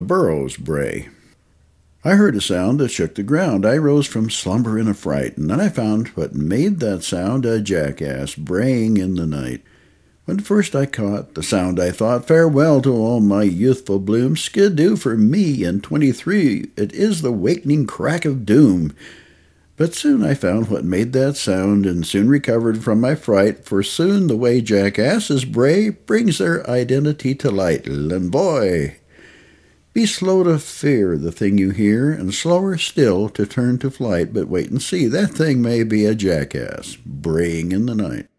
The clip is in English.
burro's bray. I heard a sound that shook the ground. I rose from slumber in a fright, and then I found what made that sound a jackass braying in the night. When first I caught the sound, I thought, farewell to all my youthful bloom, skidoo for me and 23, it is the wakening crack of doom. But soon I found what made that sound, and soon recovered from my fright, for soon the way jackasses bray brings their identity to light. And boy, be slow to fear the thing you hear, and slower still to turn to flight, but wait and see, that thing may be a jackass braying in the night.